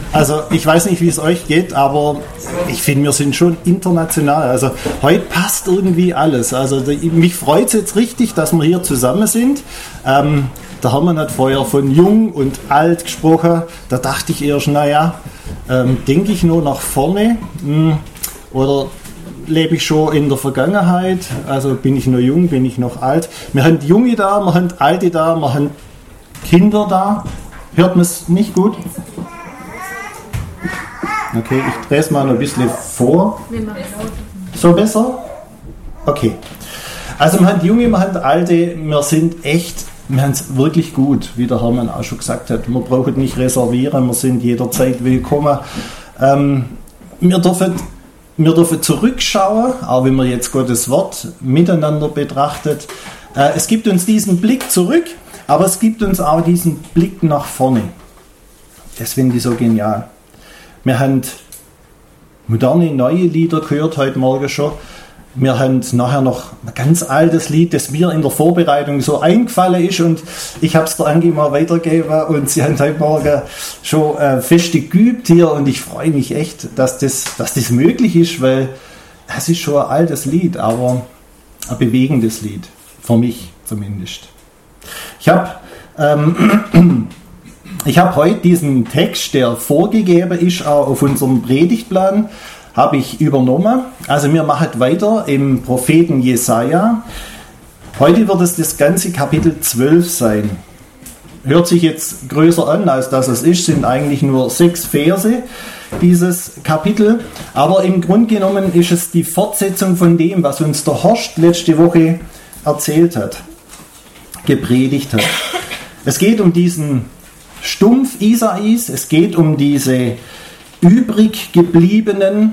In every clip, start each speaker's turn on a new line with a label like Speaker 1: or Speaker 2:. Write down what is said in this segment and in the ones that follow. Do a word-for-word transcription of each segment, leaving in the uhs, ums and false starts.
Speaker 1: Also ich weiß nicht, wie es euch geht, aber ich finde, wir sind schon international. Also heute passt irgendwie alles. Also mich freut es jetzt richtig, dass wir hier zusammen sind. Ähm, der Hermann hat vorher von jung und alt gesprochen. Da dachte ich erst, naja, ähm, denke ich nur nach vorne mh, oder lebe ich schon in der Vergangenheit? Also bin ich nur jung, bin ich noch alt? Wir haben Junge da, wir haben Alte da, wir haben Kinder da. Hört man es nicht gut? Okay, ich drehe es mal noch ein bisschen vor. So besser? Okay. Also wir haben Junge, wir haben Alte, wir sind echt, wir haben es wirklich gut, wie der Hermann auch schon gesagt hat. Wir brauchen nicht reservieren, wir sind jederzeit willkommen. Ähm, wir dürfen Wir dürfen zurückschauen, auch wenn man jetzt Gottes Wort miteinander betrachtet. Äh, es gibt uns diesen Blick zurück, aber es gibt uns auch diesen Blick nach vorne. Das finde ich so genial. Wir haben moderne, neue Lieder gehört heute Morgen schon. Wir haben nachher noch ein ganz altes Lied, das mir in der Vorbereitung so eingefallen ist und ich habe es der Angie mal weitergegeben und sie haben heute Morgen schon äh, feste geübt hier und ich freue mich echt, dass das, dass das möglich ist, weil das ist schon ein altes Lied, aber ein bewegendes Lied, für mich zumindest. Ich habe ähm, ich habe heute diesen Text, der vorgegeben ist, auch auf unserem Predigtplan, habe ich übernommen. Also wir machen weiter im Propheten Jesaja. Heute wird es das ganze Kapitel zwölf sein. Hört sich jetzt größer an, als das es ist, sind eigentlich nur sechs Verse, dieses Kapitel. Aber im Grunde genommen ist es die Fortsetzung von dem, was uns der Horst letzte Woche erzählt hat, gepredigt hat. Es geht um diesen Stumpf Isais, es geht um diese übrig gebliebenen.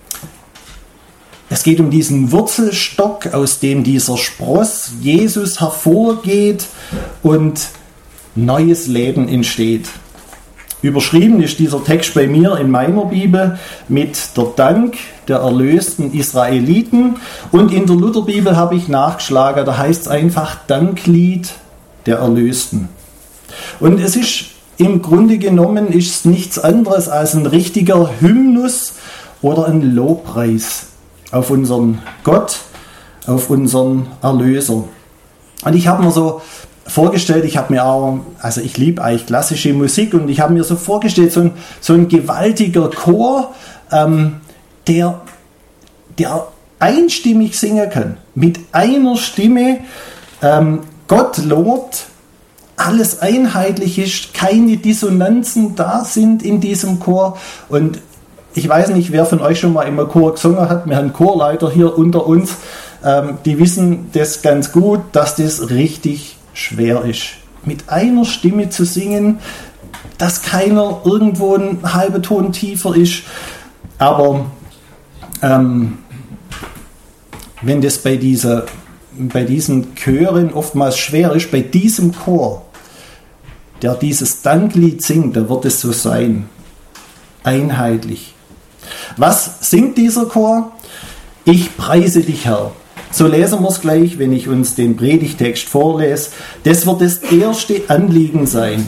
Speaker 1: Es geht um diesen Wurzelstock, aus dem dieser Spross Jesus hervorgeht und neues Leben entsteht. Überschrieben ist dieser Text bei mir in meiner Bibel mit der Dank der erlösten Israeliten und in der Lutherbibel habe ich nachgeschlagen, da heißt es einfach Danklied der Erlösten. Und es ist im Grunde genommen ist es nichts anderes als ein richtiger Hymnus oder ein Lobpreis auf unseren Gott, auf unseren Erlöser. Und ich habe mir so vorgestellt, ich habe mir auch, also ich liebe eigentlich klassische Musik und ich habe mir so vorgestellt, so ein, so ein gewaltiger Chor, ähm, der, der einstimmig singen kann, mit einer Stimme ähm, Gott lobt, alles einheitlich ist, keine Dissonanzen da sind in diesem Chor. Und ich weiß nicht, wer von euch schon mal im Chor gesungen hat. Wir haben Chorleiter hier unter uns. Ähm, die wissen das ganz gut, dass das richtig schwer ist. Mit einer Stimme zu singen, dass keiner irgendwo einen halben Ton tiefer ist. Aber ähm, wenn das bei, dieser, bei diesen Chören oftmals schwer ist, bei diesem Chor, der dieses Danklied singt, da wird es so sein. Einheitlich. Was singt dieser Chor? Ich preise dich, Herr. So lesen wir es gleich, wenn ich uns den Predigtext vorlese. Das wird das erste Anliegen sein.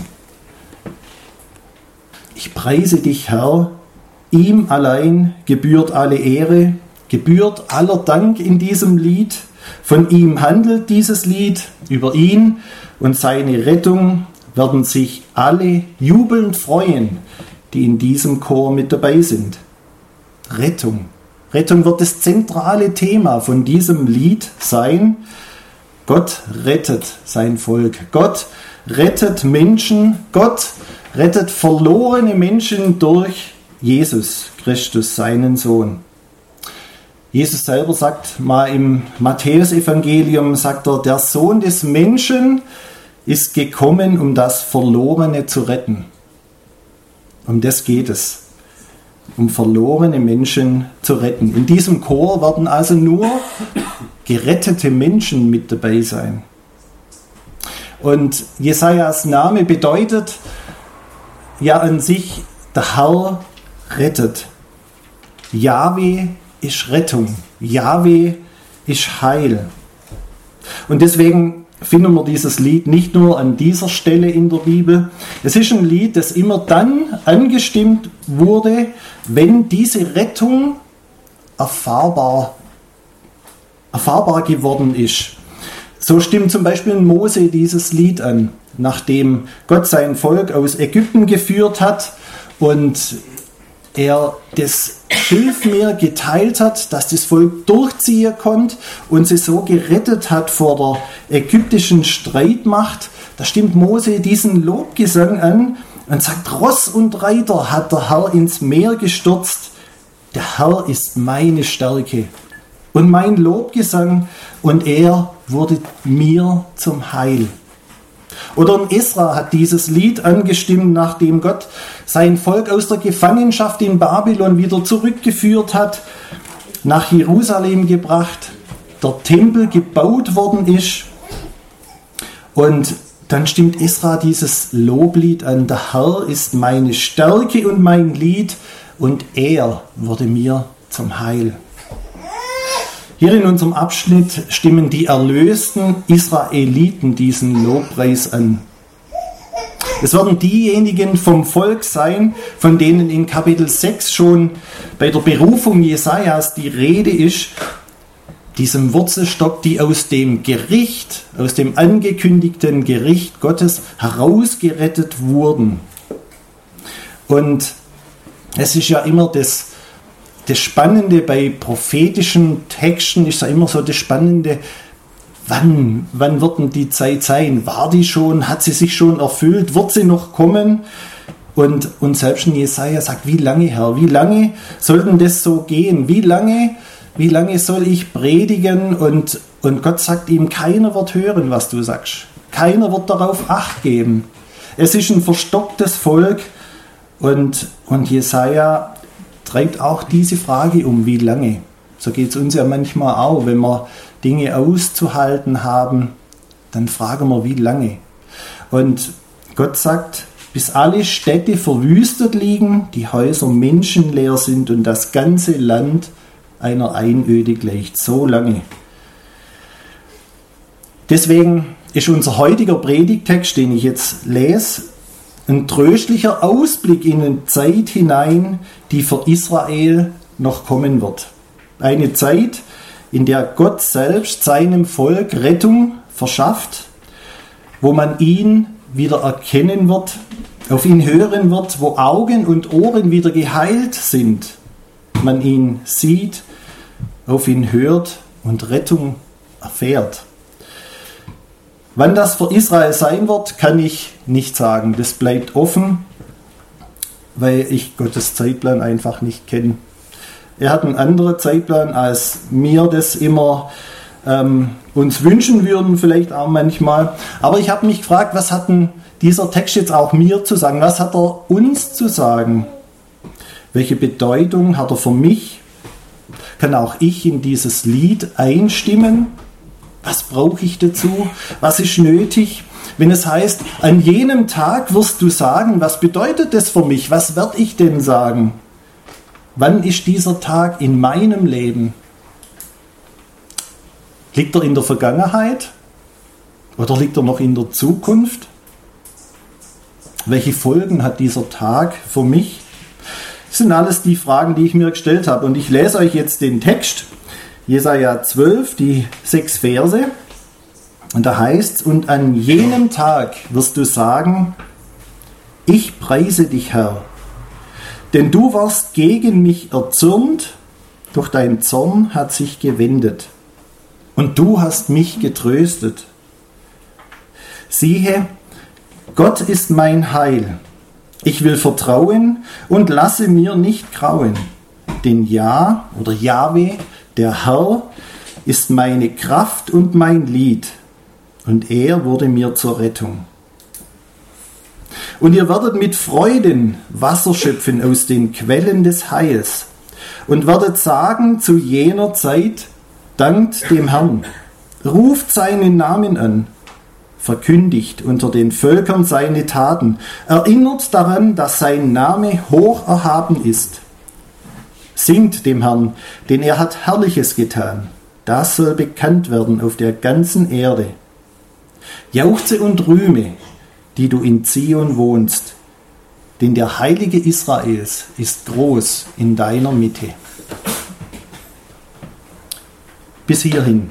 Speaker 1: Ich preise dich, Herr. Ihm allein gebührt alle Ehre, gebührt aller Dank in diesem Lied. Von ihm handelt dieses Lied, über ihn und seine Rettung werden sich alle jubelnd freuen, die in diesem Chor mit dabei sind. Rettung. Rettung wird das zentrale Thema von diesem Lied sein. Gott rettet sein Volk. Gott rettet Menschen. Gott rettet verlorene Menschen durch Jesus Christus, seinen Sohn. Jesus selber sagt mal im Matthäusevangelium, sagt er, der Sohn des Menschen ist gekommen, um das Verlorene zu retten. Um das geht es. Um verlorene Menschen zu retten. In diesem Chor werden also nur gerettete Menschen mit dabei sein. Und Jesajas Name bedeutet ja an sich, der Herr rettet. Jahwe ist Rettung. Jahwe ist Heil. Und deswegen finden wir dieses Lied nicht nur an dieser Stelle in der Bibel. Es ist ein Lied, das immer dann angestimmt wurde, wenn diese Rettung erfahrbar, erfahrbar geworden ist. So stimmt zum Beispiel Mose dieses Lied an, nachdem Gott sein Volk aus Ägypten geführt hat und er das Schilfmeer geteilt hat, dass das Volk durchziehen konnte und sie so gerettet hat vor der ägyptischen Streitmacht. Da stimmt Mose diesen Lobgesang an und sagt, Ross und Reiter hat der Herr ins Meer gestürzt. Der Herr ist meine Stärke und mein Lobgesang und er wurde mir zum Heil. Oder Esra hat dieses Lied angestimmt, nachdem Gott sein Volk aus der Gefangenschaft in Babylon wieder zurückgeführt hat, nach Jerusalem gebracht, der Tempel gebaut worden ist. Und dann stimmt Esra dieses Loblied an, der Herr ist meine Stärke und mein Lied und er wurde mir zum Heil. Hier in unserem Abschnitt stimmen die erlösten Israeliten diesen Lobpreis an. Es werden diejenigen vom Volk sein, von denen in Kapitel sechs schon bei der Berufung Jesajas die Rede ist, diesem Wurzelstock, die aus dem Gericht, aus dem angekündigten Gericht Gottes herausgerettet wurden. Und es ist ja immer das Das Spannende bei prophetischen Texten ist ja immer so das Spannende, wann, wann wird denn die Zeit sein? War die schon? Hat sie sich schon erfüllt? Wird sie noch kommen? Und, und selbst in Jesaja sagt, wie lange, Herr? Wie lange soll denn das so gehen? Wie lange, wie lange soll ich predigen? Und, und Gott sagt ihm, keiner wird hören, was du sagst. Keiner wird darauf Acht geben. Es ist ein verstocktes Volk und, und Jesaja treibt auch diese Frage um, wie lange. So geht es uns ja manchmal auch, wenn wir Dinge auszuhalten haben, dann fragen wir, wie lange. Und Gott sagt, bis alle Städte verwüstet liegen, die Häuser menschenleer sind und das ganze Land einer Einöde gleicht. So lange. Deswegen ist unser heutiger Predigtext, den ich jetzt lese, ein tröstlicher Ausblick in eine Zeit hinein, die für Israel noch kommen wird. Eine Zeit, in der Gott selbst seinem Volk Rettung verschafft, wo man ihn wieder erkennen wird, auf ihn hören wird, wo Augen und Ohren wieder geheilt sind, man ihn sieht, auf ihn hört und Rettung erfährt. Wann das für Israel sein wird, kann ich nicht sagen. Das bleibt offen, weil ich Gottes Zeitplan einfach nicht kenne. Er hat einen anderen Zeitplan, als wir das immer ähm, uns wünschen würden, vielleicht auch manchmal. Aber ich habe mich gefragt, was hat denn dieser Text jetzt auch mir zu sagen? Was hat er uns zu sagen? Welche Bedeutung hat er für mich? Kann auch ich in dieses Lied einstimmen? Was brauche ich dazu? Was ist nötig? Wenn es heißt, an jenem Tag wirst du sagen, was bedeutet das für mich? Was werde ich denn sagen? Wann ist dieser Tag in meinem Leben? Liegt er in der Vergangenheit? Oder liegt er noch in der Zukunft? Welche Folgen hat dieser Tag für mich? Das sind alles die Fragen, die ich mir gestellt habe. Und ich lese euch jetzt den Text. Jesaja zwölf, die sechs Verse, und da heißt es, und an jenem Tag wirst du sagen, ich preise dich, Herr, denn du warst gegen mich erzürnt, doch dein Zorn hat sich gewendet, und du hast mich getröstet. Siehe, Gott ist mein Heil, ich will vertrauen und lasse mir nicht grauen, denn Ja oder Jahwe, der Herr ist meine Kraft und mein Lied, und er wurde mir zur Rettung. Und ihr werdet mit Freuden Wasser schöpfen aus den Quellen des Heils und werdet sagen zu jener Zeit, dankt dem Herrn, ruft seinen Namen an, verkündigt unter den Völkern seine Taten, erinnert daran, dass sein Name hoch erhaben ist. Singt dem Herrn, denn er hat Herrliches getan. Das soll bekannt werden auf der ganzen Erde. Jauchze und rühme, die du in Zion wohnst. denn der Heilige Israels ist groß in deiner Mitte. Bis hierhin.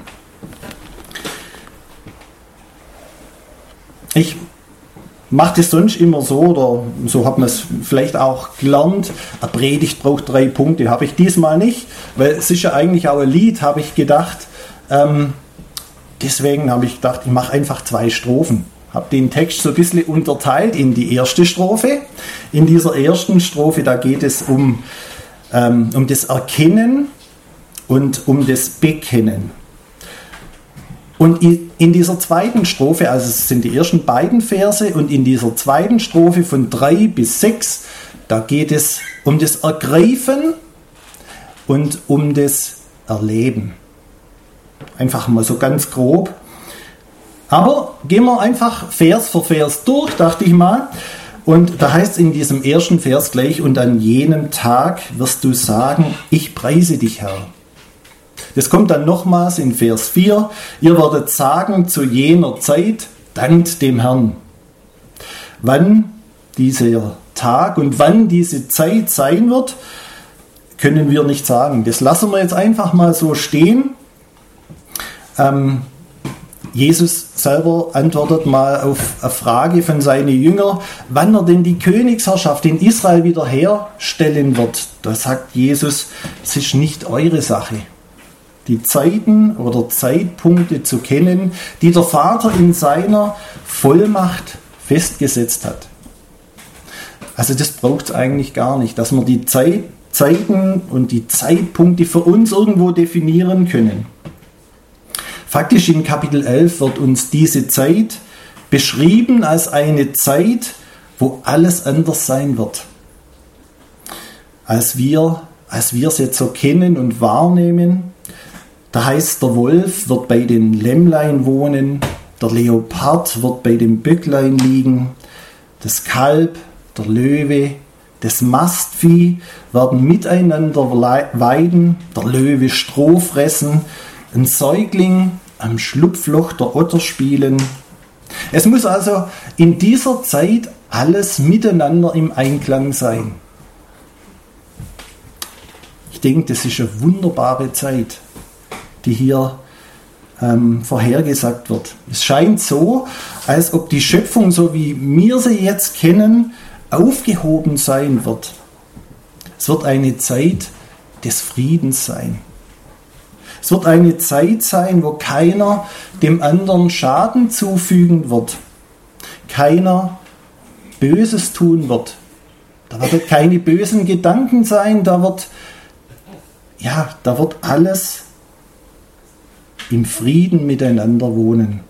Speaker 1: Ich mache das sonst immer so, oder so hat man es vielleicht auch gelernt. Eine Predigt braucht drei Punkte, habe ich diesmal nicht, weil es ist ja eigentlich auch ein Lied, habe ich gedacht. Ähm, deswegen habe ich gedacht, ich mache einfach zwei Strophen. Habe den Text so ein bisschen unterteilt in die erste Strophe. In dieser ersten Strophe, da geht es um, ähm, um das Erkennen und um das Bekennen. Und in dieser zweiten Strophe, also es sind die ersten beiden Verse, und in dieser zweiten Strophe von drei bis sechs, da geht es um das Ergreifen und um das Erleben. Einfach mal so ganz grob. Aber gehen wir einfach Vers für Vers durch, dachte ich mal. Und da heißt es in diesem ersten Vers gleich: Und an jenem Tag wirst du sagen, ich preise dich, Herr. Das kommt dann nochmals in Vers vier. Ihr werdet sagen zu jener Zeit, dankt dem Herrn. Wann dieser Tag und wann diese Zeit sein wird, können wir nicht sagen. Das lassen wir jetzt einfach mal so stehen. Ähm, Jesus selber antwortet mal auf eine Frage von seinen Jüngern, wann er denn die Königsherrschaft in Israel wiederherstellen wird. Da sagt Jesus, es ist nicht eure Sache, die Zeiten oder Zeitpunkte zu kennen, die der Vater in seiner Vollmacht festgesetzt hat. Also das braucht es eigentlich gar nicht, dass wir die Zeit, Zeiten und die Zeitpunkte für uns irgendwo definieren können. Faktisch in Kapitel elf wird uns diese Zeit beschrieben als eine Zeit, wo alles anders sein wird, als wir, als wir es jetzt so kennen und wahrnehmen. Da heißt, der Wolf wird bei den Lämmlein wohnen, der Leopard wird bei dem Böcklein liegen, das Kalb, der Löwe, das Mastvieh werden miteinander weiden, der Löwe Stroh fressen, ein Säugling am Schlupfloch der Otter spielen. Es muss also in dieser Zeit alles miteinander im Einklang sein. Ich denke, das ist eine wunderbare Zeit, die hier ähm, vorhergesagt wird. Es scheint so, als ob die Schöpfung, so wie wir sie jetzt kennen, aufgehoben sein wird. Es wird eine Zeit des Friedens sein. Es wird eine Zeit sein, wo keiner dem anderen Schaden zufügen wird. Keiner Böses tun wird. Da wird keine bösen Gedanken sein, da wird, ja, da wird alles im Frieden miteinander wohnen.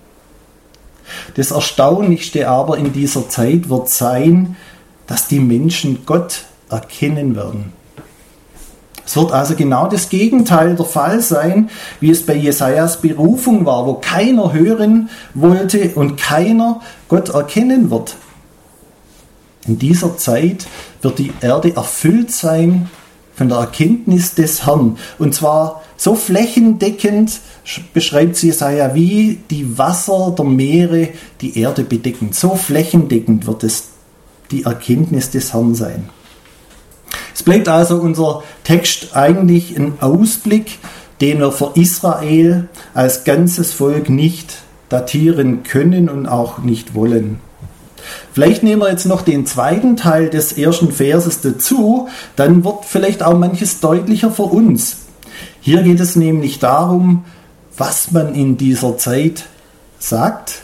Speaker 1: Das Erstaunlichste aber in dieser Zeit wird sein, dass die Menschen Gott erkennen werden. Es wird also genau das Gegenteil der Fall sein, wie es bei Jesajas Berufung war, wo keiner hören wollte und keiner Gott erkennen wird. In dieser Zeit wird die Erde erfüllt sein von der Erkenntnis des Herrn. Und zwar so flächendeckend, beschreibt Jesaja, wie die Wasser der Meere die Erde bedecken. So flächendeckend wird es die Erkenntnis des Herrn sein. Es bleibt also unser Text eigentlich ein Ausblick, den wir für Israel als ganzes Volk nicht datieren können und auch nicht wollen. Vielleicht nehmen wir jetzt noch den zweiten Teil des ersten Verses dazu, dann wird vielleicht auch manches deutlicher für uns. Hier geht es nämlich darum, was man in dieser Zeit sagt,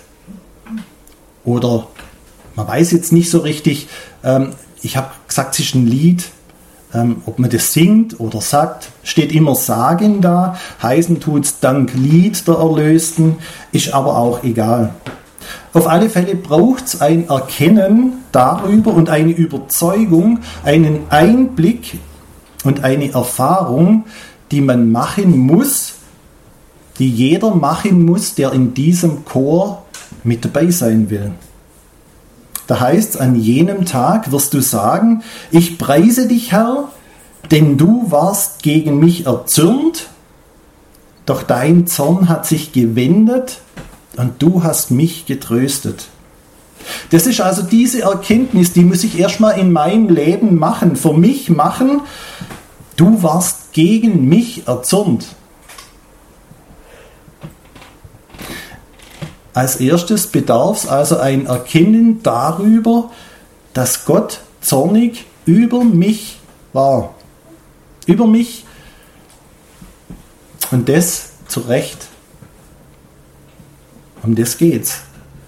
Speaker 1: oder man weiß jetzt nicht so richtig, ähm, ich habe gesagt, es ist ein Lied, ähm, ob man das singt oder sagt, steht immer Sagen da, heißen tut's dank Lied der Erlösten, ist aber auch egal. Auf alle Fälle braucht es ein Erkennen darüber und eine Überzeugung, einen Einblick und eine Erfahrung, die man machen muss, die jeder machen muss, der in diesem Chor mit dabei sein will. Da heißt es, an jenem Tag wirst du sagen, ich preise dich, Herr, denn du warst gegen mich erzürnt, doch dein Zorn hat sich gewendet und du hast mich getröstet. Das ist also diese Erkenntnis, die muss ich erstmal in meinem Leben machen, für mich machen. Du warst gegen mich erzürnt. Als erstes bedarf es also ein Erkennen darüber, dass Gott zornig über mich war. Über mich. Und das zu Recht. Um das geht's.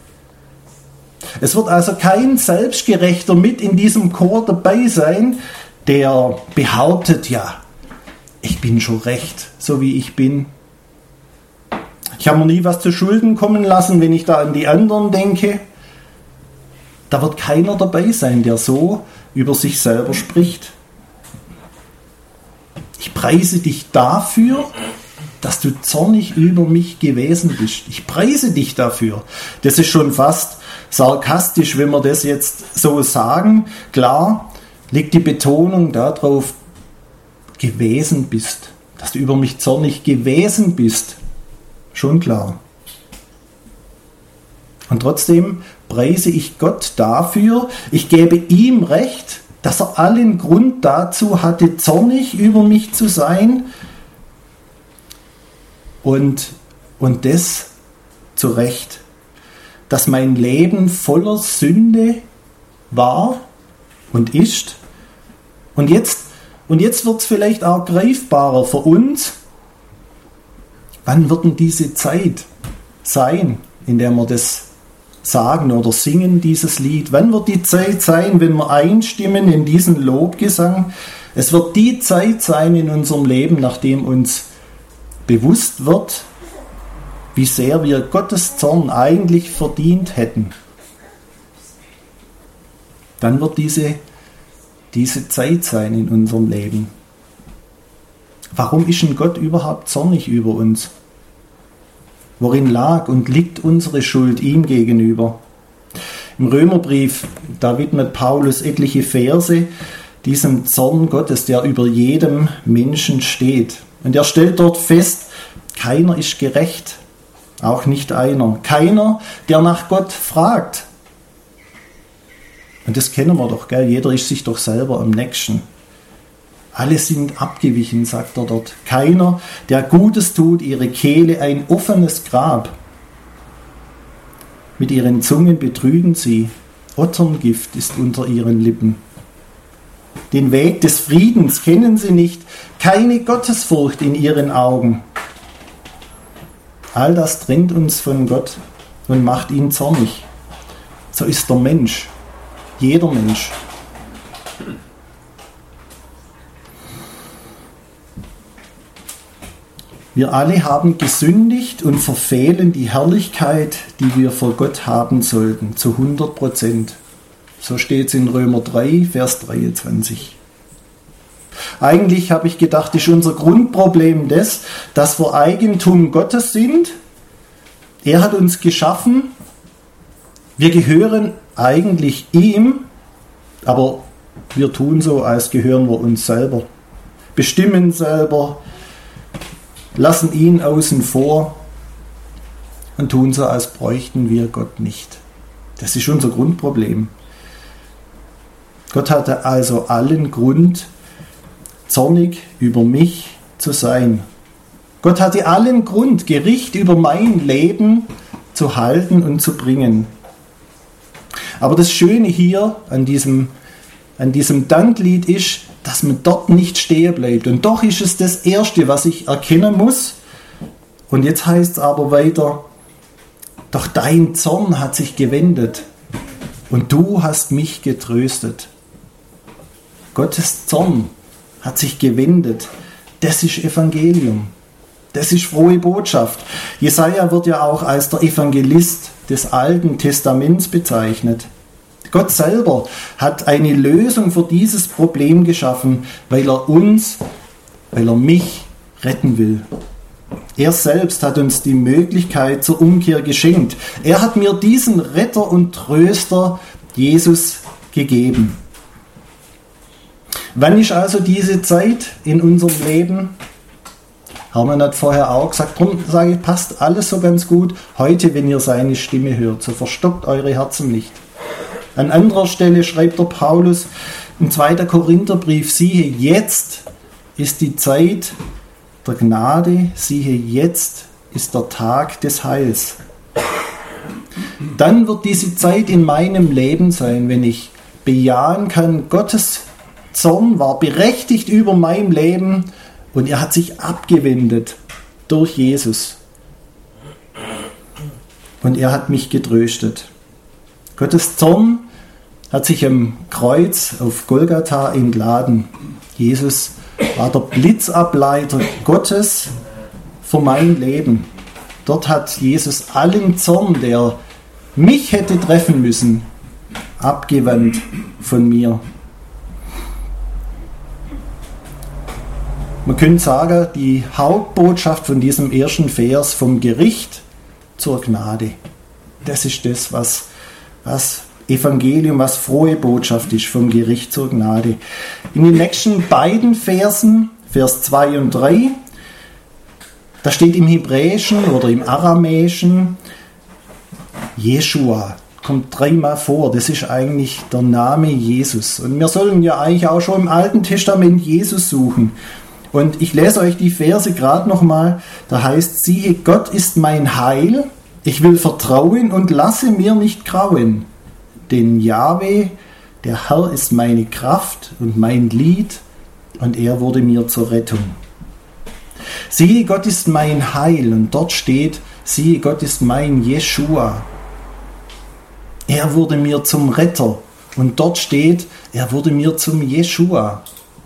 Speaker 1: Es wird also kein Selbstgerechter mit in diesem Chor dabei sein, der behauptet, ja, ich bin schon recht, so wie ich bin. Ich habe mir nie was zu Schulden kommen lassen, wenn ich da an die anderen denke. Da wird keiner dabei sein, der so über sich selber spricht. Ich preise dich dafür, dass du zornig über mich gewesen bist. Ich preise dich dafür. Das ist schon fast sarkastisch, wenn wir das jetzt so sagen. Klar liegt die Betonung darauf, gewesen bist. Dass du über mich zornig gewesen bist. Schon klar. Und trotzdem preise ich Gott dafür, ich gebe ihm Recht, dass er allen Grund dazu hatte, zornig über mich zu sein. Und, und das zu Recht, dass mein Leben voller Sünde war und ist. Und jetzt, und jetzt wird es vielleicht auch greifbarer für uns. Wann wird denn diese Zeit sein, in der wir das sagen oder singen, dieses Lied? Wann wird die Zeit sein, wenn wir einstimmen in diesen Lobgesang? Es wird die Zeit sein in unserem Leben, nachdem uns bewusst wird, wie sehr wir Gottes Zorn eigentlich verdient hätten. Dann wird diese, diese Zeit sein in unserem Leben. Warum ist denn Gott überhaupt zornig über uns? Worin lag und liegt unsere Schuld ihm gegenüber? Im Römerbrief, da widmet Paulus etliche Verse diesem Zorn Gottes, der über jedem Menschen steht. Und er stellt dort fest, keiner ist gerecht, auch nicht einer. Keiner, der nach Gott fragt. Und das kennen wir doch, gell? Jeder ist sich doch selber am nächsten. Alle sind abgewichen, sagt er dort. Keiner, der Gutes tut, ihre Kehle ein offenes Grab. Mit ihren Zungen betrügen sie. Otterngift ist unter ihren Lippen. Den Weg des Friedens kennen sie nicht. Keine Gottesfurcht in ihren Augen. All das trennt uns von Gott und macht ihn zornig. So ist der Mensch. Jeder Mensch. Wir alle haben gesündigt und verfehlen die Herrlichkeit, die wir vor Gott haben sollten, zu hundert Prozent. So steht es in Römer drei, Vers dreiundzwanzig. Eigentlich habe ich gedacht, ist unser Grundproblem das, dass wir Eigentum Gottes sind. Er hat uns geschaffen. Wir gehören eigentlich ihm, aber wir tun so, als gehören wir uns selber. Bestimmen selber, lassen ihn außen vor und tun so, als bräuchten wir Gott nicht. Das ist unser Grundproblem. Gott hatte also allen Grund, zornig über mich zu sein. Gott hatte allen Grund, Gericht über mein Leben zu halten und zu bringen. Aber das Schöne hier an diesem, an diesem Danklied ist, dass man dort nicht stehen bleibt. Und doch ist es das Erste, was ich erkennen muss. Und jetzt heißt es aber weiter, doch dein Zorn hat sich gewendet und du hast mich getröstet. Gottes Zorn hat sich gewendet. Das ist Evangelium. Das ist frohe Botschaft. Jesaja wird ja auch als der Evangelist des Alten Testaments bezeichnet. Gott selber hat eine Lösung für dieses Problem geschaffen, weil er uns, weil er mich retten will. Er selbst hat uns die Möglichkeit zur Umkehr geschenkt. Er hat mir diesen Retter und Tröster, Jesus, gegeben. Wann ist also diese Zeit in unserem Leben? Hermann hat vorher auch gesagt, darum sage ich, passt alles so ganz gut. Heute, wenn ihr seine Stimme hört, so verstockt eure Herzen nicht. An anderer Stelle schreibt der Paulus im zweiten Korintherbrief, siehe, jetzt ist die Zeit der Gnade, siehe, jetzt ist der Tag des Heils. Dann wird diese Zeit in meinem Leben sein, wenn ich bejahen kann, Gottes Zorn war berechtigt über mein Leben und er hat sich abgewendet durch Jesus. Und er hat mich getröstet. Gottes Zorn hat sich am Kreuz auf Golgatha entladen. Jesus war der Blitzableiter Gottes für mein Leben. Dort hat Jesus allen Zorn, der mich hätte treffen müssen, abgewandt von mir. Man könnte sagen, die Hauptbotschaft von diesem ersten Vers, vom Gericht zur Gnade. Das ist das, was, was Evangelium, was frohe Botschaft ist, vom Gericht zur Gnade. In den nächsten beiden Versen, Vers zwei und drei, da steht im Hebräischen oder im Aramäischen Jeschua. Kommt dreimal vor. Das ist eigentlich der Name Jesus. Und wir sollen ja eigentlich auch schon im Alten Testament Jesus suchen. Und ich lese euch die Verse gerade nochmal. Da heißt, siehe, Gott ist mein Heil. Ich will vertrauen und lasse mir nicht grauen. Denn Jahwe, der Herr, ist meine Kraft und mein Lied. Und er wurde mir zur Rettung. Siehe, Gott ist mein Heil. Und dort steht, siehe, Gott ist mein Jeschua. Er wurde mir zum Retter. Und dort steht, er wurde mir zum Jeschua.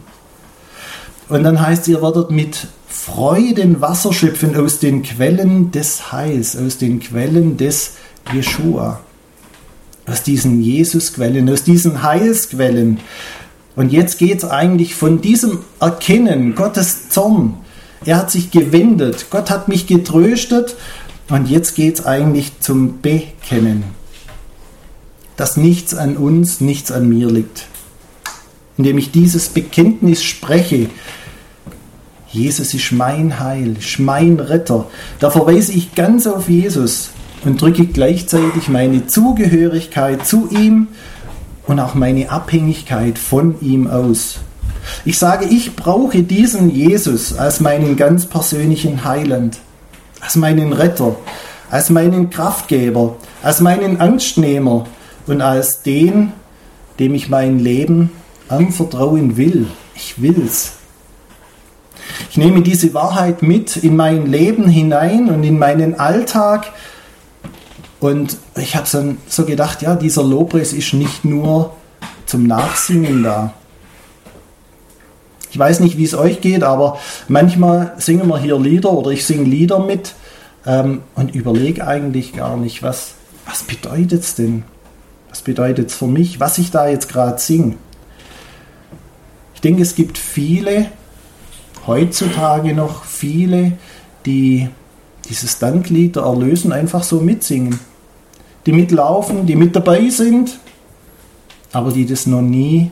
Speaker 1: Und dann heißt es, ihr werdet mit Freuden Wasser schöpfen aus den Quellen des Heils, aus den Quellen des Jeschua. Aus diesen Jesusquellen, aus diesen Heilsquellen. Und jetzt geht es eigentlich von diesem Erkennen, Gottes Zorn. Er hat sich gewendet, Gott hat mich getröstet. Und jetzt geht es eigentlich zum Bekennen. Dass nichts an uns, nichts an mir liegt. Indem ich dieses Bekenntnis spreche, Jesus ist mein Heil, ist mein Retter, da verweise ich ganz auf Jesus und drücke gleichzeitig meine Zugehörigkeit zu ihm und auch meine Abhängigkeit von ihm aus. Ich sage, ich brauche diesen Jesus als meinen ganz persönlichen Heiland, als meinen Retter, als meinen Kraftgeber, als meinen Angstnehmer und als den, dem ich mein Leben anvertrauen will. Ich will's. Ich nehme diese Wahrheit mit in mein Leben hinein und in meinen Alltag. Und ich habe so, so gedacht, ja, dieser Lobpreis ist nicht nur zum Nachsingen da. Ich weiß nicht, wie es euch geht, aber manchmal singen wir hier Lieder oder ich singe Lieder mit ähm, und überlege eigentlich gar nicht, was, was bedeutet es denn? Was bedeutet es für mich, was ich da jetzt gerade singe? Ich denke, es gibt viele, heutzutage noch viele, die dieses Danklied der Erlösung einfach so mitsingen. Die mitlaufen, die mit dabei sind, aber die das noch nie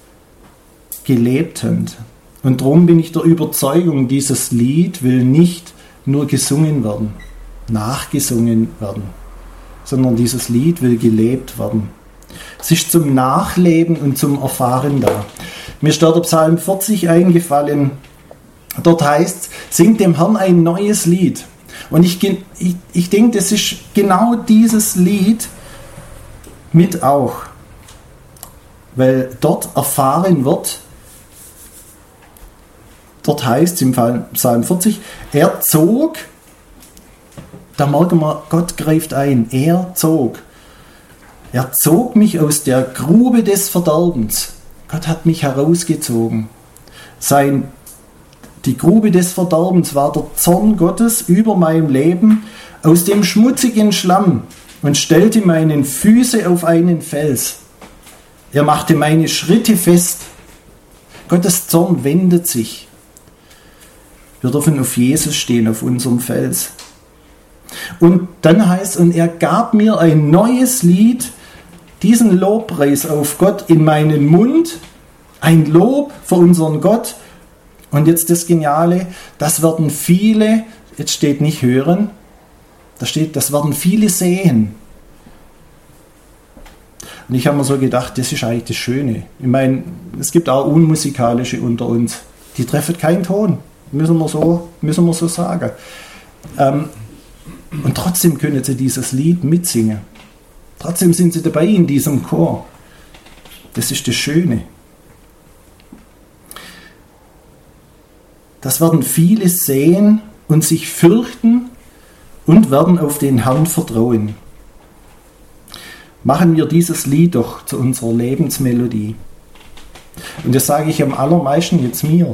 Speaker 1: gelebt haben. Und darum bin ich der Überzeugung, dieses Lied will nicht nur gesungen werden, nachgesungen werden, sondern dieses Lied will gelebt werden. Es ist zum Nachleben und zum Erfahren da. Mir ist da der Psalm vierzig eingefallen. Dort heißt, singt dem Herrn ein neues Lied. Und ich, ich, ich denke, das ist genau dieses Lied mit auch. Weil dort erfahren wird, dort heißt es im Psalm vierzig, er zog, da merken wir, Gott greift ein, er zog. Er zog mich aus der Grube des Verderbens. Gott hat mich herausgezogen. Sein, die Grube des Verderbens war der Zorn Gottes über mein Leben aus dem schmutzigen Schlamm und stellte meine Füße auf einen Fels. Er machte meine Schritte fest. Gottes Zorn wendet sich. Wir dürfen auf Jesus stehen, auf unserem Fels. Und dann heißt, und er gab mir ein neues Lied, diesen Lobpreis auf Gott in meinen Mund, ein Lob für unseren Gott. Und jetzt das Geniale, das werden viele, jetzt steht nicht hören, da steht, das werden viele sehen. Und ich habe mir so gedacht, das ist eigentlich das Schöne. Ich meine, es gibt auch Unmusikalische unter uns. Die treffen keinen Ton, müssen wir so, müssen wir so sagen. Ähm, und trotzdem können sie dieses Lied mitsingen. Trotzdem sind sie dabei in diesem Chor. Das ist das Schöne. Das werden viele sehen und sich fürchten und werden auf den Herrn vertrauen. Machen wir dieses Lied doch zu unserer Lebensmelodie. Und das sage ich am allermeisten jetzt mir.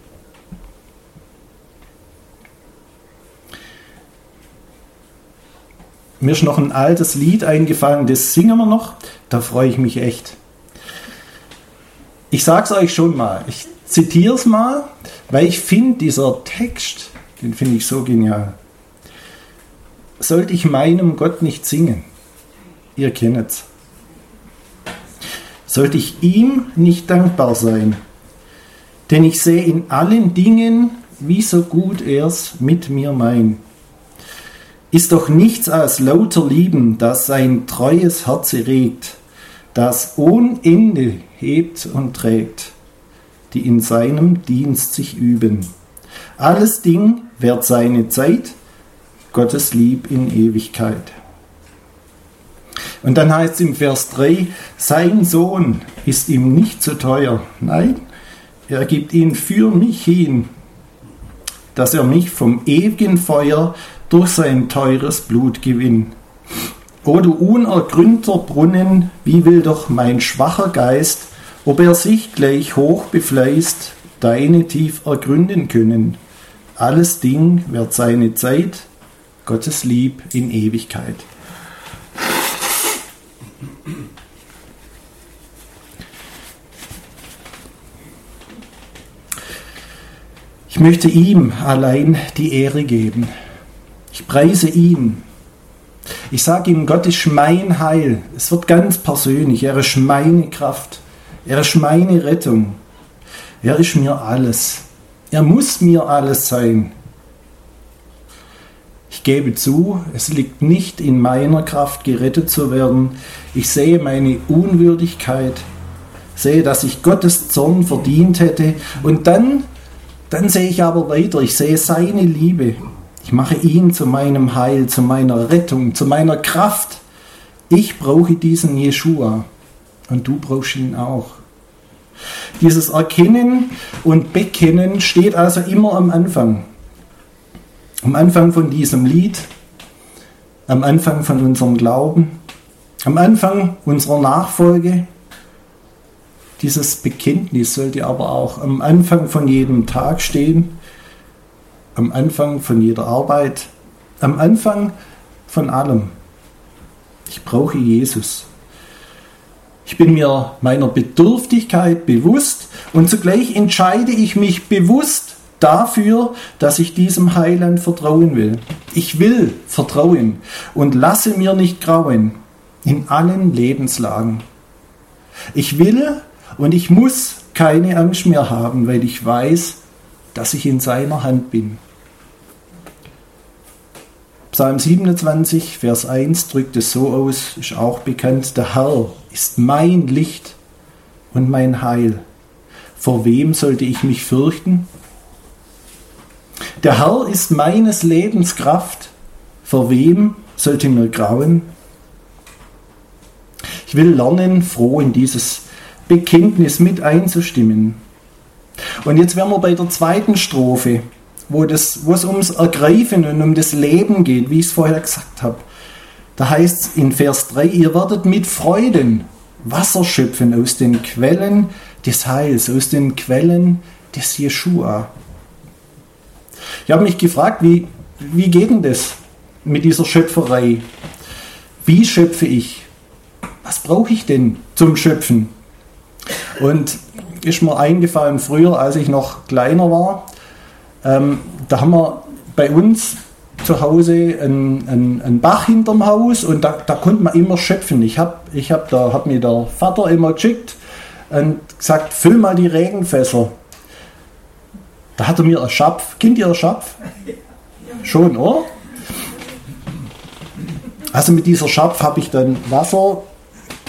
Speaker 1: Mir ist noch ein altes Lied eingefallen, das singen wir noch, da freue ich mich echt. Ich sage es euch schon mal, ich zitiere es mal, weil ich finde, dieser Text, den finde ich so genial. Sollte ich meinem Gott nicht singen? Ihr kennt es. Sollte ich ihm nicht dankbar sein? Denn ich sehe in allen Dingen, wie so gut er's mit mir meint. Ist doch nichts als lauter Lieben, das sein treues Herz erregt, das ohne Ende hebt und trägt, die in seinem Dienst sich üben. Alles Ding währt seine Zeit, Gottes Lieb in Ewigkeit. Und dann heißt es im Vers drei, sein Sohn ist ihm nicht zu teuer. Nein, er gibt ihn für mich hin, dass er mich vom ewigen Feuer durch sein teures Blut gewinnt. O du unergründter Brunnen, wie will doch mein schwacher Geist, ob er sich gleich hoch befleißt, deine tief ergründen können. Alles Ding wird seine Zeit, Gottes Lieb in Ewigkeit. Ich möchte ihm allein die Ehre geben. Ich preise ihn. Ich sage ihm, Gott ist mein Heil. Es wird ganz persönlich. Er ist meine Kraft. Er ist meine Rettung. Er ist mir alles. Er muss mir alles sein. Ich gebe zu, es liegt nicht in meiner Kraft, gerettet zu werden. Ich sehe meine Unwürdigkeit, sehe, dass ich Gottes Zorn verdient hätte. Und dann, dann sehe ich aber weiter. Ich sehe seine Liebe. Ich mache ihn zu meinem Heil, zu meiner Rettung, zu meiner Kraft. Ich brauche diesen Jeschua und du brauchst ihn auch. Dieses Erkennen und Bekennen steht also immer am Anfang. Am Anfang von diesem Lied, am Anfang von unserem Glauben, am Anfang unserer Nachfolge. Dieses Bekenntnis sollte aber auch am Anfang von jedem Tag stehen, am Anfang von jeder Arbeit, am Anfang von allem. Ich brauche Jesus. Ich bin mir meiner Bedürftigkeit bewusst und zugleich entscheide ich mich bewusst dafür, dass ich diesem Heiland vertrauen will. Ich will vertrauen und lasse mir nicht grauen in allen Lebenslagen. Ich will und ich muss keine Angst mehr haben, weil ich weiß, dass ich in seiner Hand bin. Psalm siebenundzwanzig, Vers eins drückt es so aus, ist auch bekannt, der Herr ist mein Licht und mein Heil. Vor wem sollte ich mich fürchten? Der Herr ist meines Lebens Kraft. Vor wem sollte mir grauen? Ich will lernen, froh in dieses Bekenntnis mit einzustimmen. Und jetzt wären wir bei der zweiten Strophe, wo, das, wo es ums Ergreifen und um das Leben geht, wie ich es vorher gesagt habe. Da heißt es in Vers drei, ihr werdet mit Freuden Wasser schöpfen aus den Quellen des Heils, aus den Quellen des Jeschua. Ich habe mich gefragt, wie, wie geht denn das mit dieser Schöpferei? Wie schöpfe ich? Was brauche ich denn zum Schöpfen? Und ist mir eingefallen, früher, als ich noch kleiner war, ähm, da haben wir bei uns zu Hause einen, einen, einen Bach hinterm Haus und da, da konnte man immer schöpfen. Ich habe ich hab da, hab mir der Vater immer geschickt und gesagt, füll mal die Regenfässer. Da hat er mir einen Schapf. Kennt ihr einen Schapf? Schon, oder? Also mit dieser Schapf habe ich dann Wasser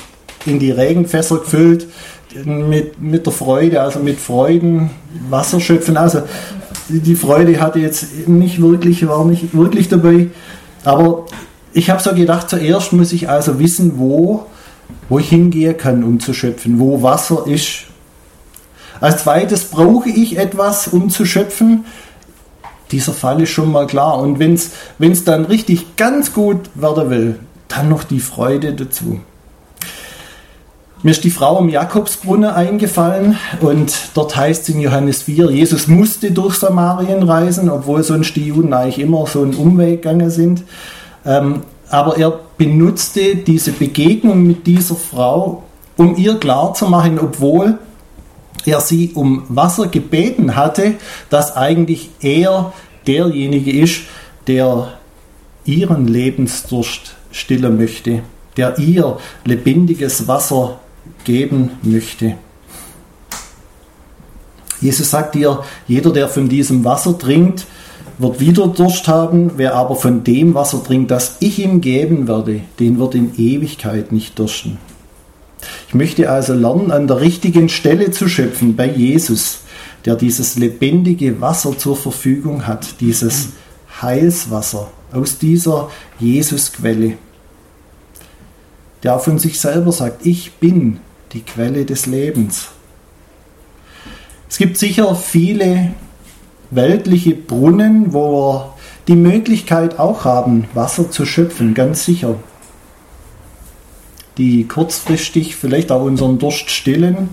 Speaker 1: in die Regenfässer gefüllt, mit, mit der Freude, also mit Freuden Wasser schöpfen. Also die Freude hatte jetzt nicht wirklich, war nicht wirklich dabei. Aber ich habe so gedacht, zuerst muss ich also wissen, wo, wo ich hingehen kann, um zu schöpfen, wo Wasser ist. Als zweites brauche ich etwas, um zu schöpfen. Dieser Fall ist schon mal klar. Und wenn es dann richtig ganz gut werden will, dann noch die Freude dazu. Mir ist die Frau am Jakobsbrunnen eingefallen und dort heißt es in Johannes vier, Jesus musste durch Samarien reisen, obwohl sonst die Juden eigentlich immer so einen Umweg gegangen sind. Ähm, aber er benutzte diese Begegnung mit dieser Frau, um ihr klarzumachen, obwohl er sie um Wasser gebeten hatte, dass eigentlich er derjenige ist, der ihren Lebensdurst stillen möchte, der ihr lebendiges Wasser geben möchte. Jesus sagt ihr, jeder, der von diesem Wasser trinkt, wird wieder Durst haben, wer aber von dem Wasser trinkt, das ich ihm geben werde, den wird in Ewigkeit nicht dursten. Ich möchte also lernen, an der richtigen Stelle zu schöpfen, bei Jesus, der dieses lebendige Wasser zur Verfügung hat, dieses Heilswasser aus dieser Jesusquelle, der von sich selber sagt, ich bin die Quelle des Lebens. Es gibt sicher viele weltliche Brunnen, wo wir die Möglichkeit auch haben, Wasser zu schöpfen, ganz sicher. Die kurzfristig vielleicht auch unseren Durst stillen.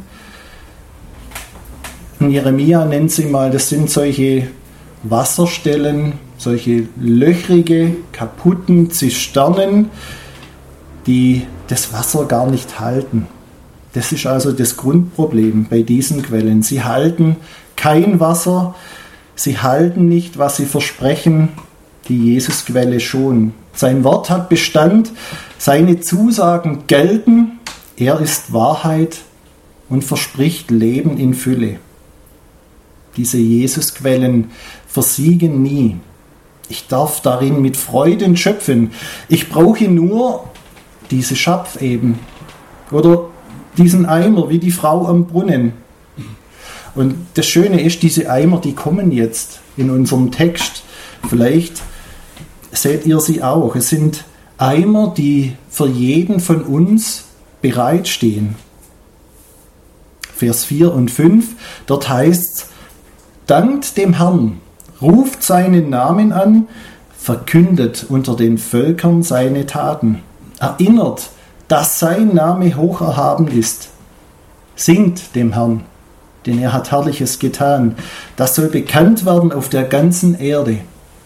Speaker 1: In Jeremia nennt sie mal, das sind solche Wasserstellen, solche löchrige, kaputten Zisternen, die das Wasser gar nicht halten. Das ist also das Grundproblem bei diesen Quellen. Sie halten kein Wasser, sie halten nicht, was sie versprechen, die Jesusquelle schon. Sein Wort hat Bestand, seine Zusagen gelten, er ist Wahrheit und verspricht Leben in Fülle. Diese Jesusquellen versiegen nie. Ich darf darin mit Freuden schöpfen. Ich brauche nur diese Schapf eben oder diesen Eimer wie die Frau am Brunnen. Und das Schöne ist, diese Eimer, die kommen jetzt in unserem Text. Vielleicht seht ihr sie auch. Es sind Eimer, die für jeden von uns bereitstehen. Vers vier und fünf, dort heißt es, dankt dem Herrn, ruft seinen Namen an, verkündet unter den Völkern seine Taten. Erinnert, dass sein Name hoch erhaben ist. Singt dem Herrn, denn er hat Herrliches getan. Das soll bekannt werden auf der ganzen Erde.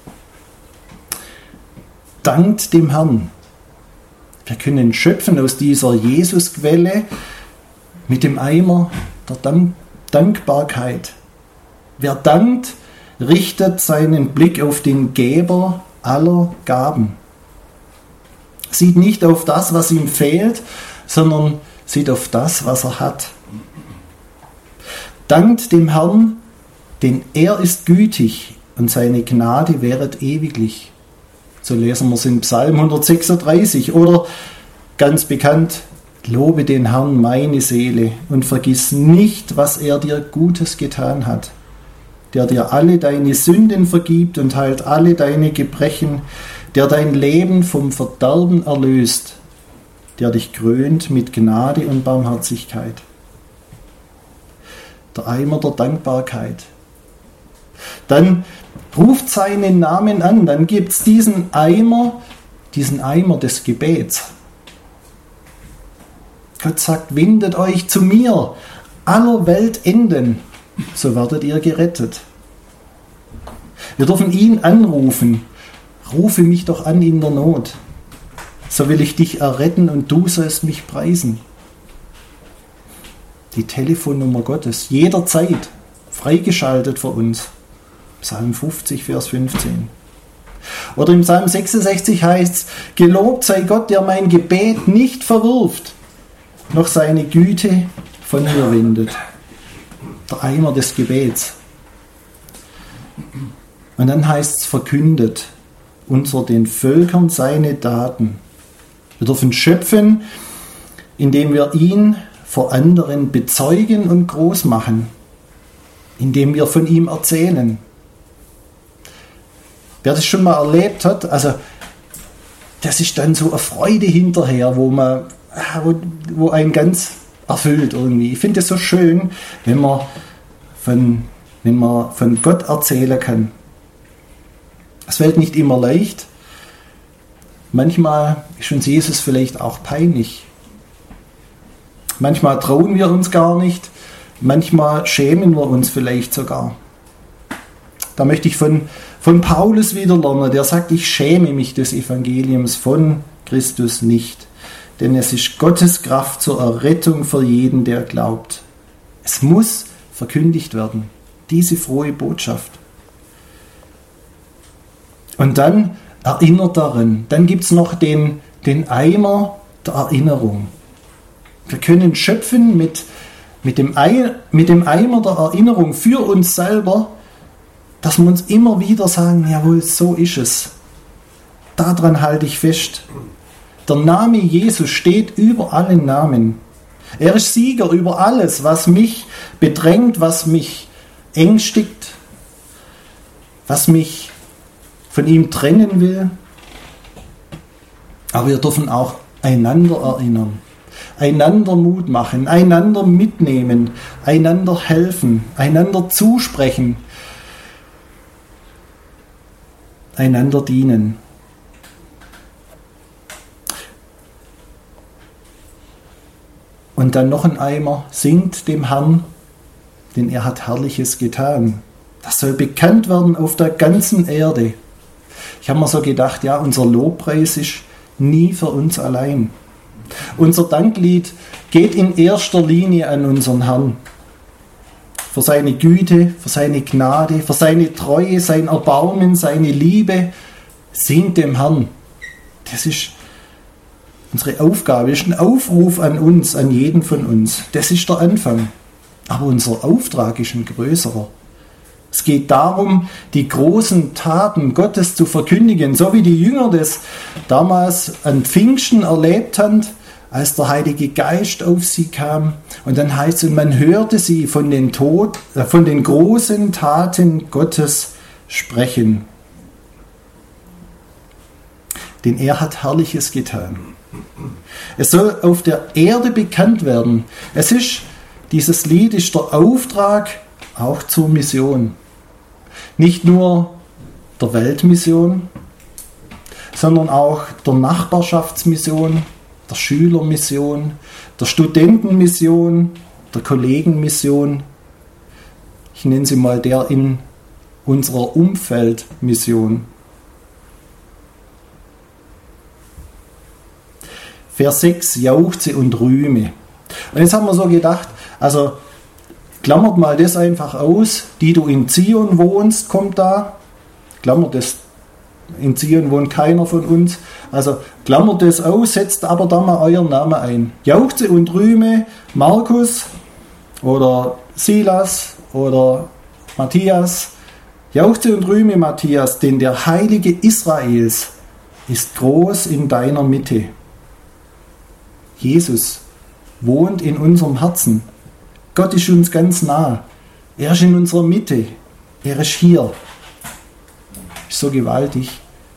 Speaker 1: Dankt dem Herrn. Wir können schöpfen aus dieser Jesusquelle mit dem Eimer der Dank- Dankbarkeit. Wer dankt, richtet seinen Blick auf den Geber aller Gaben. Sieht nicht auf das, was ihm fehlt, sondern sieht auf das, was er hat. Dankt dem Herrn, denn er ist gütig und seine Gnade währet ewiglich. So lesen wir es in Psalm hundertsechsunddreißig. Oder ganz bekannt, lobe den Herrn meine Seele und vergiss nicht, was er dir Gutes getan hat, der dir alle deine Sünden vergibt und heilt alle deine Gebrechen, der dein Leben vom Verderben erlöst, der dich krönt mit Gnade und Barmherzigkeit. Der Eimer der Dankbarkeit. Dann ruft seinen Namen an, dann gibt es diesen Eimer, diesen Eimer des Gebets. Gott sagt, wendet euch zu mir, aller Welt enden, so werdet ihr gerettet. Wir dürfen ihn anrufen. Rufe mich doch an in der Not. So will ich dich erretten und du sollst mich preisen. Die Telefonnummer Gottes, jederzeit, freigeschaltet für uns. Psalm fünfzig, Vers fünfzehn. Oder im Psalm sechsundsechzig heißt es, gelobt sei Gott, der mein Gebet nicht verwirft, noch seine Güte von mir wendet. Der Eimer des Gebets. Und dann heißt es verkündet unter den Völkern seine Taten. Wir dürfen schöpfen indem wir ihn vor anderen bezeugen und groß machen, indem wir von ihm erzählen. Wer das schon mal erlebt hat, also das ist dann so eine Freude hinterher, wo man, wo, wo einen ganz erfüllt irgendwie. Ich finde es so schön, wenn man von, wenn man von Gott erzählen kann. Es fällt nicht immer leicht. Manchmal ist uns Jesus vielleicht auch peinlich. Manchmal trauen wir uns gar nicht. Manchmal schämen wir uns vielleicht sogar. Da möchte ich von, von Paulus wieder lernen, der sagt, ich schäme mich des Evangeliums von Christus nicht. Denn es ist Gottes Kraft zur Errettung für jeden, der glaubt. Es muss verkündigt werden, diese frohe Botschaft. Und dann erinnert daran. Dann gibt es noch den, den Eimer der Erinnerung. Wir können schöpfen mit, mit, dem Ei, mit dem Eimer der Erinnerung für uns selber, dass wir uns immer wieder sagen, jawohl, so ist es. Daran halte ich fest. Der Name Jesus steht über allen Namen. Er ist Sieger über alles, was mich bedrängt, was mich ängstigt, was mich von ihm trennen will. Aber wir dürfen auch einander erinnern, einander Mut machen, einander mitnehmen, einander helfen, einander zusprechen, einander dienen. Und dann noch ein Eimer, singt dem Herrn, denn er hat Herrliches getan. Das soll bekannt werden auf der ganzen Erde. Ich habe mir so gedacht, ja, unser Lobpreis ist nie für uns allein. Unser Danklied geht in erster Linie an unseren Herrn. Für seine Güte, für seine Gnade, für seine Treue, sein Erbarmen, seine Liebe. Singt dem Herrn. Das ist unsere Aufgabe, das ist ein Aufruf an uns, an jeden von uns. Das ist der Anfang. Aber unser Auftrag ist ein größerer. Es geht darum, die großen Taten Gottes zu verkündigen, so wie die Jünger das damals an Pfingsten erlebt haben, als der Heilige Geist auf sie kam. Und dann heißt es, man hörte sie von den, Tod, äh, von den großen Taten Gottes sprechen. Denn er hat Herrliches getan. Es soll auf der Erde bekannt werden. Es ist, dieses Lied ist der Auftrag auch zur Mission. Nicht nur der Weltmission, sondern auch der Nachbarschaftsmission, der Schülermission, der Studentenmission, der Kollegenmission. Ich nenne sie mal der in unserer Umfeldmission. Vers sechs, jauchze und rühme. Und jetzt haben wir so gedacht, also klammert mal das einfach aus, die du in Zion wohnst, kommt da. Klammert das, in Zion wohnt keiner von uns. Also klammert das aus, setzt aber da mal euren Namen ein. Jauchze und rühme Markus oder Silas oder Matthias. Jauchze und rühme Matthias, denn der Heilige Israels ist groß in deiner Mitte. Jesus wohnt in unserem Herzen. Gott ist uns ganz nah. Er ist in unserer Mitte. Er ist hier. Ist so gewaltig.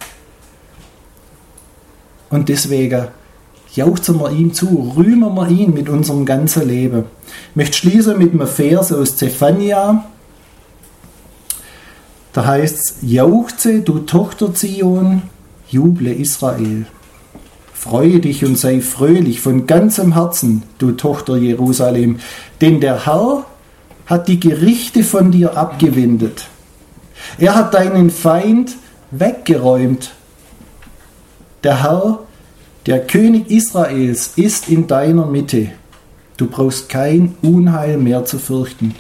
Speaker 1: Und deswegen jauchzen wir ihm zu, rühmen wir ihn mit unserem ganzen Leben. Ich möchte schließen mit einem Vers aus Zephania. Da heißt es, jauchze, du Tochter Zion, juble Israel. Freue dich und sei fröhlich von ganzem Herzen, du Tochter Jerusalem, denn der Herr hat die Gerichte von dir abgewendet. Er hat deinen Feind weggeräumt. Der Herr, der König Israels, ist in deiner Mitte. Du brauchst kein Unheil mehr zu fürchten.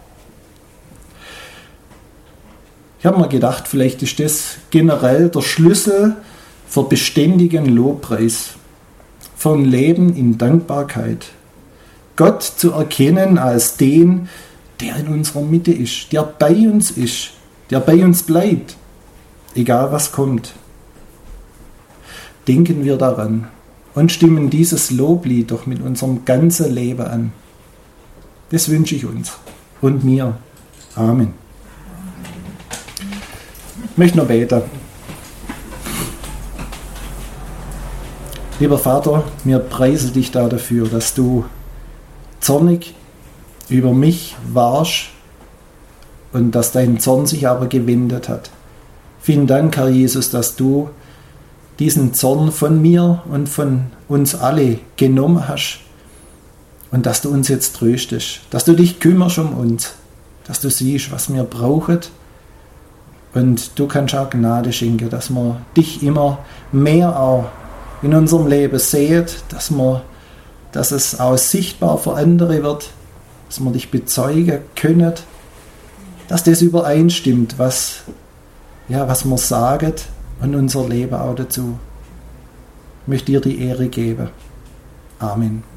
Speaker 1: Ich habe mir gedacht, vielleicht ist das generell der Schlüssel für beständigen Lobpreis, für ein Leben in Dankbarkeit. Gott zu erkennen als den, der in unserer Mitte ist, der bei uns ist, der bei uns bleibt, egal was kommt. Denken wir daran. und stimmen dieses Loblied doch mit unserem ganzen Leben an. Das wünsche ich uns und mir. Amen. Ich möchte noch beten. Lieber Vater, wir preisen dich da dafür, dass du zornig über mich warst und dass dein Zorn sich aber gewendet hat. Vielen Dank, Herr Jesus, dass du diesen Zorn von mir und von uns alle genommen hast und dass du uns jetzt tröstest, dass du dich kümmerst um uns, dass du siehst, was wir brauchen und du kannst auch Gnade schenken, dass wir dich immer mehr auch in unserem Leben sehen, dass, wir, dass es auch sichtbar für andere wird, dass wir dich bezeugen können, dass das übereinstimmt, was, ja, was wir sagen und unser Leben auch dazu. Ich möchte dir die Ehre geben. Amen.